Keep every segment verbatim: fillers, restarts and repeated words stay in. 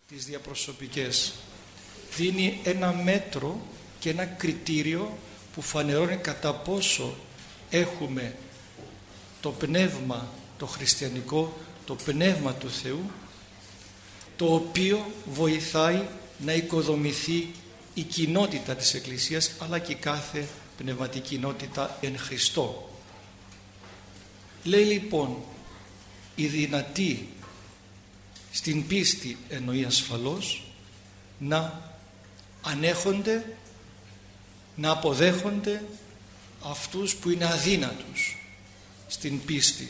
τις διαπροσωπικές. Δίνει ένα μέτρο και ένα κριτήριο που φανερώνει κατά πόσο έχουμε το πνεύμα το χριστιανικό, το πνεύμα του Θεού, το οποίο βοηθάει να οικοδομηθεί η κοινότητα της Εκκλησίας, αλλά και κάθε πνευματική κοινότητα εν Χριστώ. Λέει λοιπόν, οι δυνατοί στην πίστη εννοεί ασφαλώς να ανέχονται, να αποδέχονται αυτούς που είναι αδύνατους στην πίστη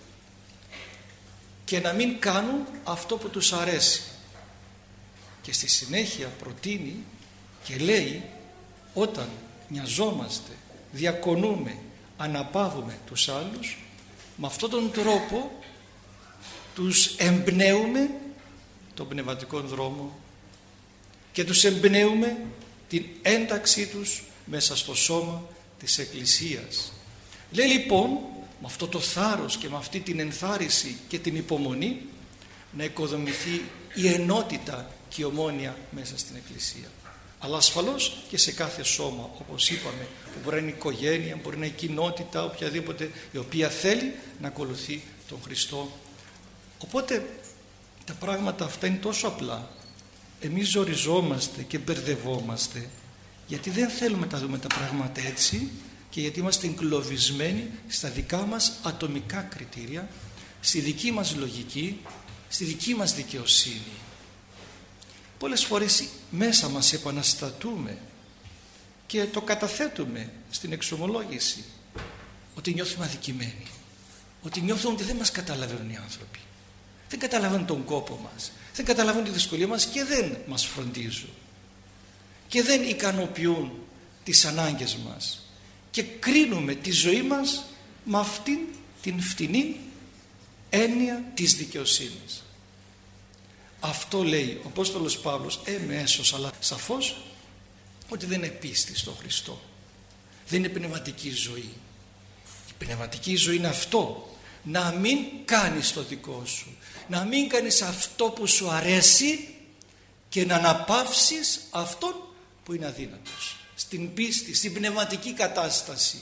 και να μην κάνουν αυτό που τους αρέσει. Και στη συνέχεια προτείνει και λέει, όταν νοιαζόμαστε, διακονούμε, αναπαύουμε τους άλλους, με αυτόν τον τρόπο τους εμπνέουμε τον πνευματικό δρόμο και τους εμπνέουμε την ένταξή τους μέσα στο σώμα της Εκκλησίας. Λέει λοιπόν, με αυτό το θάρρος και με αυτή την ενθάρρυνση και την υπομονή, να οικοδομηθεί η ενότητα και η ομόνοια μέσα στην Εκκλησία. Αλλά ασφαλώς και σε κάθε σώμα, όπως είπαμε, που μπορεί να είναι οικογένεια, μπορεί να είναι κοινότητα, οποιαδήποτε, η οποία θέλει να ακολουθεί τον Χριστό. Οπότε τα πράγματα αυτά είναι τόσο απλά. Εμείς ζοριζόμαστε και μπερδευόμαστε, γιατί δεν θέλουμε να τα δούμε τα πράγματα έτσι και γιατί είμαστε εγκλωβισμένοι στα δικά μας ατομικά κριτήρια, στη δική μας λογική, στη δική μας δικαιοσύνη. Πολλές φορές μέσα μας επαναστατούμε και το καταθέτουμε στην εξομολόγηση, ότι νιώθουμε αδικημένοι, ότι νιώθουμε ότι δεν μας καταλαβαίνουν οι άνθρωποι, δεν καταλαβαίνουν τον κόπο μας, δεν καταλαβαίνουν τη δυσκολία μας και δεν μας φροντίζουν και δεν ικανοποιούν τις ανάγκες μας και κρίνουμε τη ζωή μας με αυτήν την φτηνή έννοια της δικαιοσύνης. Αυτό λέει ο Απόστολος Παύλος εμέσως αλλά σαφώς, ότι δεν είναι πίστη στον Χριστό, δεν είναι πνευματική ζωή. Η πνευματική ζωή είναι αυτό, να μην κάνεις το δικό σου, να μην κάνεις αυτό που σου αρέσει και να αναπαύσεις αυτόν που είναι αδύνατος στην πίστη, στην πνευματική κατάσταση.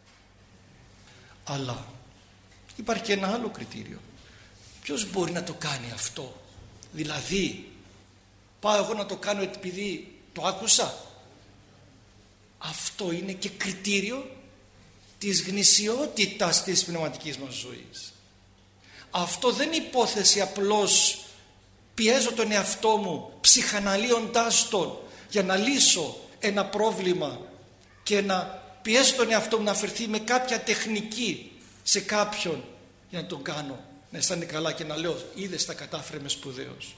Αλλά υπάρχει και ένα άλλο κριτήριο. Ποιος μπορεί να το κάνει αυτό? Δηλαδή πάω εγώ να το κάνω επειδή το άκουσα? Αυτό είναι και κριτήριο της γνησιότητας της πνευματικής μας ζωής. Αυτό δεν είναι υπόθεση απλώς πιέζω τον εαυτό μου ψυχαναλύοντάς τον για να λύσω ένα πρόβλημα και να πιέζω τον εαυτό μου να αφαιρθεί με κάποια τεχνική σε κάποιον για να τον κάνω να αισθάνεται καλά και να λέω είδες τα κατάφερε με σπουδαίος.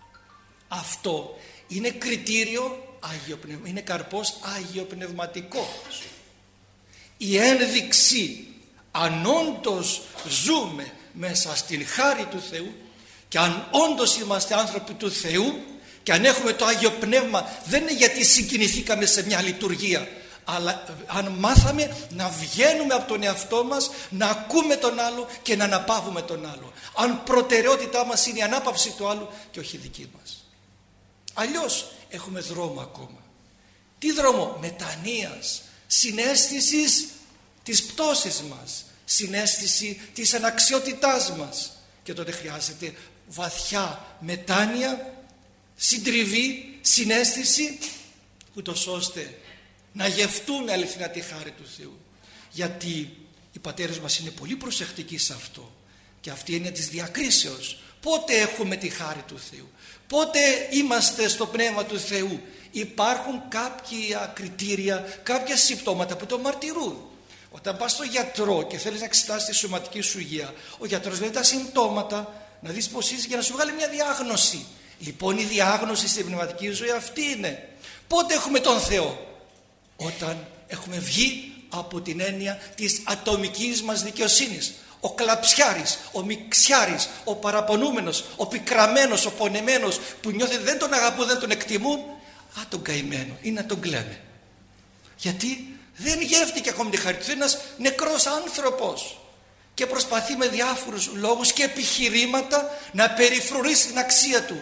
Αυτό είναι κριτήριο αγιοπνευμα... είναι καρπός αγιοπνευματικός. Η ένδειξη αν όντως ζούμε μέσα στην χάρη του Θεού και αν όντως είμαστε άνθρωποι του Θεού και αν έχουμε το Άγιο Πνεύμα, δεν είναι γιατί συγκινηθήκαμε σε μια λειτουργία, αλλά αν μάθαμε να βγαίνουμε από τον εαυτό μας, να ακούμε τον άλλο και να αναπαύουμε τον άλλο, αν προτεραιότητά μας είναι η ανάπαυση του άλλου και όχι δική μας. Αλλιώς έχουμε δρόμο ακόμα. Τι δρόμο? Μετανοίας, συναίσθησης της πτώσης μας, συναίσθηση της αναξιότητάς μας, και τότε χρειάζεται βαθιά μετάνοια, συντριβή, συναίσθηση, ούτως ώστε να γευτούμε αληθινά τη χάρη του Θεού. Γιατί οι πατέρες μας είναι πολύ προσεκτικοί σε αυτό, και αυτή είναι της διακρίσεως. Πότε έχουμε τη χάρη του Θεού, πότε είμαστε στο πνεύμα του Θεού? Υπάρχουν κάποια κριτήρια, κάποια συμπτώματα που το μαρτυρούν. Όταν πας στο γιατρό και θέλεις να εξετάσεις τη σωματική σου υγεία, ο γιατρός βλέπει τα συμπτώματα, να δεις πως είσαι, για να σου βγάλει μια διάγνωση. Λοιπόν, η διάγνωση στην πνευματική ζωή αυτή είναι. Πότε έχουμε τον Θεό? Όταν έχουμε βγει από την έννοια της ατομικής μας δικαιοσύνης. Ο κλαψιάρης, ο μιξιάρης, ο παραπονούμενος, ο πικραμένος, ο πονεμένος που νιώθει δεν τον αγαπούν, δεν τον εκτιμούν, α, τον καημένο, ή να τον κλαίμε. Γιατί δεν γεύτηκε ακόμη τη χάρη του. Είναι ένας νεκρός άνθρωπος και προσπαθεί με διάφορους λόγους και επιχειρήματα να περιφρουρήσει την αξία του.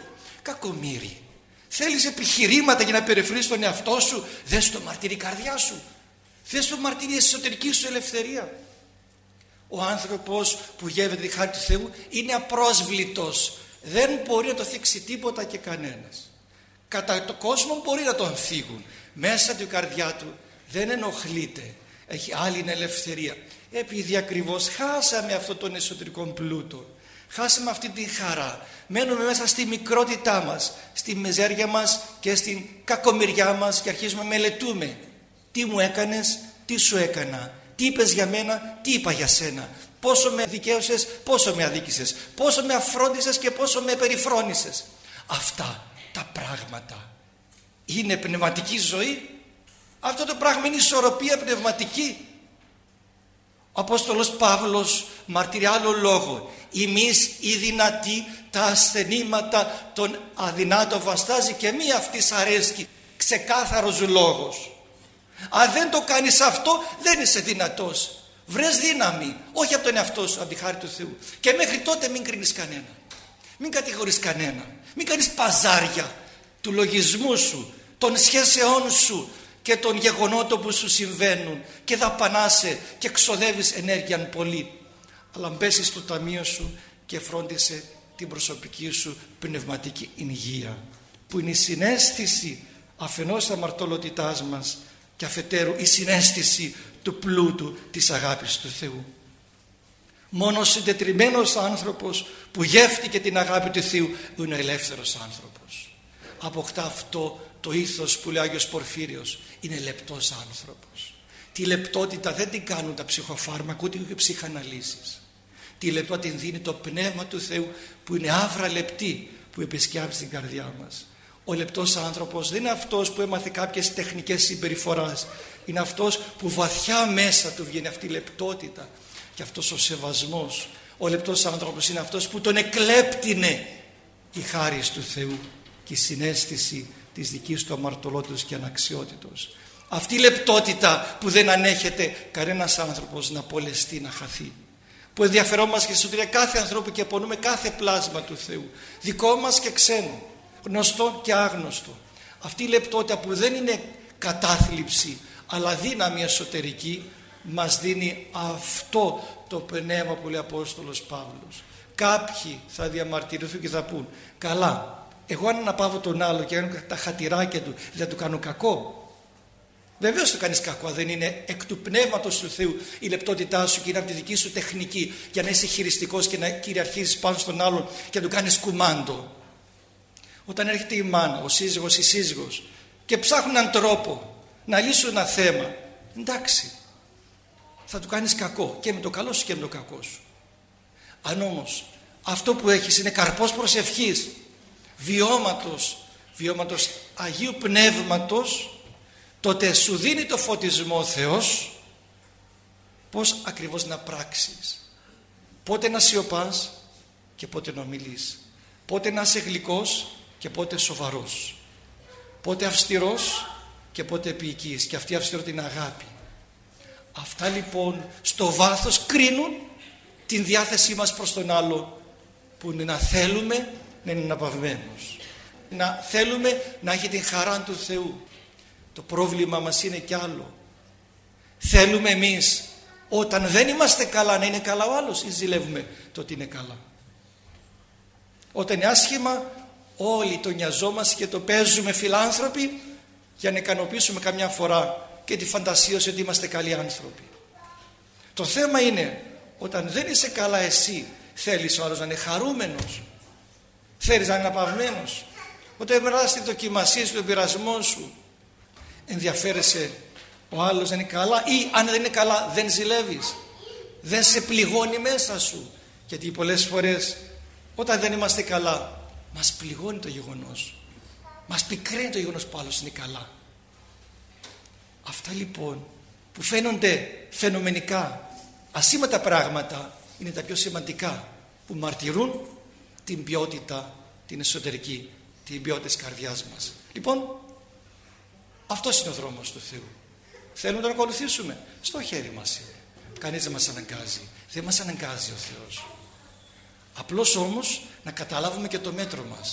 κακομοίρη. Θέλεις επιχειρήματα για να περιφρονείς τον εαυτό σου? Δες το μαρτύρει η καρδιά σου. Δες το μαρτύρει η εσωτερική σου ελευθερία. Ο άνθρωπος που γεύεται τη χάρη του Θεού είναι απρόσβλητος. Δεν μπορεί να το θίξει τίποτα και κανένας. Κατά το κόσμο μπορεί να τον θίγουν. Μέσα του η καρδιά του δεν ενοχλείται. Έχει άλλη ελευθερία. Επειδή ακριβώς χάσαμε αυτόν τον εσωτερικό πλούτο, χάσαμε αυτή τη χαρά, μένουμε μέσα στη μικρότητά μας, στη μεζέρια μας και στην κακομοιριά μας και αρχίζουμε να μελετούμε. Τι μου έκανες, τι σου έκανα, τι είπες για μένα, τι είπα για σένα, πόσο με δικαίωσες, πόσο με αδίκησες, πόσο με αφρόντισες και πόσο με περιφρόνησες. Αυτά τα πράγματα είναι πνευματική ζωή? Αυτό το πράγμα είναι ισορροπία πνευματική? Ο Απόστολος Παύλος μαρτυρεί άλλο λόγο. Εμείς οι δυνατοί τα ασθενήματα των αδυνάτων βαστάζει και μη αυτής αρέσκει. Ξεκάθαρος λόγος. Αν δεν το κάνεις αυτό δεν είσαι δυνατός. Βρες δύναμη, όχι από τον εαυτό σου, από τη χάρη του Θεού. Και μέχρι τότε μην κρίνεις κανένα. Μην κατηγορείς κανένα. Μην κάνεις παζάρια του λογισμού σου, των σχέσεών σου και των γεγονότων που σου συμβαίνουν και δαπανάσαι και ξοδεύεις ενέργεια πολύ. Αλλά μπέσεις στο ταμείο σου και φρόντισε την προσωπική σου πνευματική υγεία, που είναι η συναίσθηση αφενός της αμαρτωλότητάς μας και αφετέρου η συναίσθηση του πλούτου της αγάπης του Θεού. Μόνο ο συντετριμμένος άνθρωπος που γεύτηκε την αγάπη του Θεού είναι ο ελεύθερος άνθρωπος. Αποκτά αυτό το ήθος που λέει ο Άγιος Πορφύριος, είναι λεπτός άνθρωπος. Τη λεπτότητα δεν την κάνουν τα ψυχοφάρμακα ούτε οι ψυχαναλύσεις. Τη λεπτότητα την δίνει το Πνεύμα του Θεού που είναι άβρα λεπτή, που επισκιάζει την καρδιά μας. Ο λεπτός άνθρωπος δεν είναι αυτός που έμαθε κάποιες τεχνικές συμπεριφοράς. Είναι αυτός που βαθιά μέσα του βγαίνει αυτή η λεπτότητα και αυτός ο σεβασμός. Ο λεπτός άνθρωπος είναι αυτός που τον εκλέπτηνε η χάρις του Θεού και η συναίσθηση της δικής του αμαρτωλότητος και αναξιότητος. Αυτή η λεπτότητα που δεν ανέχεται κανένας άνθρωπος να πολεστεί, να χαθεί. Που ενδιαφερόμαστε και σωτηρία κάθε ανθρώπου και πονούμε κάθε πλάσμα του Θεού. Δικό μας και ξένο, γνωστό και άγνωστο. Αυτή η λεπτότητα που δεν είναι κατάθλιψη αλλά δύναμη εσωτερική, μας δίνει αυτό το πνεύμα που λέει ο Απόστολος Παύλος. Κάποιοι θα διαμαρτυρηθούν και θα πούν, καλά, εγώ αν αναπαύω τον άλλο και κάνω τα χατηράκια του, δεν του κάνω κακό? Βεβαίως του κάνεις κακό, δεν είναι εκ του πνεύματος του Θεού η λεπτότητά σου και είναι από τη δική σου τεχνική για να είσαι χειριστικός και να κυριαρχήσεις πάνω στον άλλον και να του κάνεις κουμάντο. Όταν έρχεται η μάνα, ο σύζυγος, η σύζυγος και ψάχνουν έναν τρόπο να λύσουν ένα θέμα, εντάξει, θα του κάνεις κακό και με το καλό σου και με το κακό σου. Αν όμως αυτό που έχεις είναι καρπός προσευχής, βιώματος, βιώματος Αγίου Πνεύματος, τότε σου δίνει το φωτισμό ο Θεός πώς ακριβώς να πράξεις, πότε να σιωπάς και πότε να ομιλείς, πότε να είσαι γλυκός και πότε σοβαρός, πότε αυστηρός και πότε επίοικης, και αυτή η αυστηρότητα είναι αγάπη. Αυτά λοιπόν στο βάθος κρίνουν την διάθεσή μας προς τον άλλο, που είναι να θέλουμε να είναι αναπαυμένος, να θέλουμε να έχει την χαρά του Θεού. Το πρόβλημα μας είναι κι άλλο. Θέλουμε εμείς όταν δεν είμαστε καλά να είναι καλά ο άλλος, ή ζηλεύουμε το ότι είναι καλά? Όταν είναι άσχημα όλοι το νοιαζόμαστε και το παίζουμε φιλάνθρωποι για να ικανοποιήσουμε καμιά φορά και τη φαντασίωση ότι είμαστε καλοί άνθρωποι. Το θέμα είναι όταν δεν είσαι καλά εσύ, θέλεις ο άλλος να είναι χαρούμενος, θέλεις να είναι αναπαυμένος. Όταν περνάς τη δοκιμασία σου, τον πειρασμό σου, ενδιαφέρεσαι ο άλλος να είναι καλά, ή αν δεν είναι καλά δεν ζηλεύεις, δεν σε πληγώνει μέσα σου? Γιατί πολλές φορές όταν δεν είμαστε καλά μας πληγώνει το γεγονός, μας πικραίνει το γεγονός που ο άλλος είναι καλά. Αυτά λοιπόν που φαίνονται φαινομενικά ασήμαντα πράγματα είναι τα πιο σημαντικά, που μαρτυρούν την ποιότητα, την εσωτερική, την ποιότητα της καρδιάς μας. Λοιπόν, αυτός είναι ο δρόμος του Θεού. Θέλουμε να τον ακολουθήσουμε, στο χέρι μας είναι. Κανείς δεν μας αναγκάζει, δεν μας αναγκάζει ο Θεός. Απλώς όμως να καταλάβουμε και το μέτρο μας.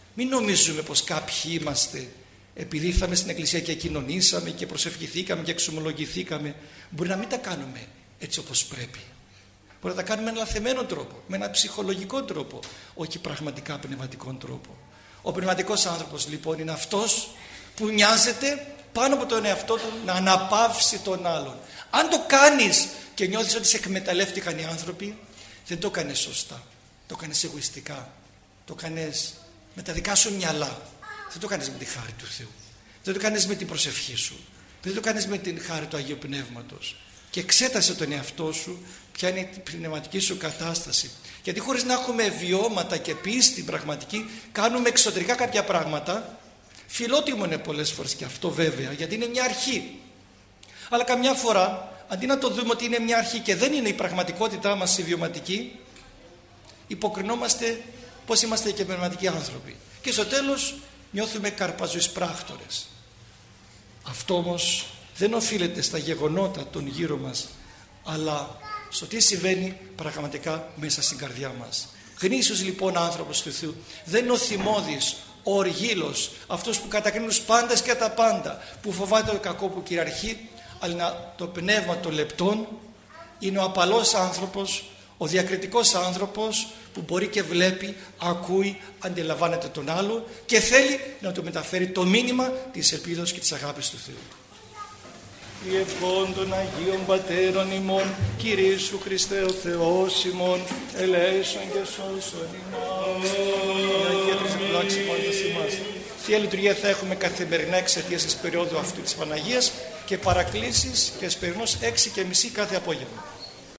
Μην νομίζουμε πως κάποιοι είμαστε επειδή ήρθαμε στην εκκλησία και κοινωνήσαμε και προσευχηθήκαμε και εξομολογηθήκαμε. Μπορεί να μην τα κάνουμε έτσι όπως πρέπει. Μπορεί να τα κάνουμε με ένα λαθεμένο τρόπο, με ένα ψυχολογικό τρόπο, όχι πραγματικά πνευματικό τρόπο. Ο πνευματικός άνθρωπος λοιπόν είναι αυτός που νοιάζεται πάνω από τον εαυτό του να αναπαύσει τον άλλον. Αν το κάνεις και νιώθεις ότι σε εκμεταλλεύτηκαν οι άνθρωποι, δεν το κάνεις σωστά. Το κάνεις εγωιστικά. Το κάνεις με τα δικά σου μυαλά. Δεν το κάνεις με τη χάρη του Θεού. Δεν το κάνεις με την προσευχή σου. Δεν το κάνεις με την χάρη του Αγίου Πνεύματος. Και εξέτασε τον εαυτό σου ποια είναι η πνευματική σου κατάσταση. Γιατί χωρίς να έχουμε βιώματα και πίστη πραγματική, κάνουμε εξωτερικά κάποια πράγματα. Φιλότιμο είναι πολλές φορές και αυτό βέβαια, γιατί είναι μια αρχή. Αλλά καμιά φορά, αντί να το δούμε ότι είναι μια αρχή και δεν είναι η πραγματικότητά μας η βιωματική, υποκρινόμαστε πως είμαστε και πνευματικοί άνθρωποι. Και στο τέλος νιώθουμε καρπαζοείς πράκτορες. Αυτό όμως δεν οφείλεται στα γεγονότα των γύρω μας, αλλά στο τι συμβαίνει πραγματικά μέσα στην καρδιά μας. Γνήσιος λοιπόν άνθρωπος του Θεού δεν είναι ο θυμώδης, ο οργήλος, αυτός που κατακρίνει τους πάντες και τα πάντα, που φοβάται το κακό που κυριαρχεί, αλλά το πνεύμα των λεπτών είναι ο απαλός άνθρωπος, ο διακριτικός άνθρωπος που μπορεί και βλέπει, ακούει, αντιλαμβάνεται τον άλλο και θέλει να του μεταφέρει το μήνυμα της ελπίδας και της αγάπης του Θεού. Η ευχών των Αγίων Πατέρων ημών, Κύριε Ιησού Χριστέ ο Θεός ημών, ελέησον και σώσον ημάς. Η Αγία Τρισπλάξη πάντας ημάς. Θεία Λειτουργία θα έχουμε καθημερινά εξαιτίας της περίοδου αυτού της Παναγίας και παρακλήσεις και εσπερινώς έξι και μισή κάθε απόγευμα.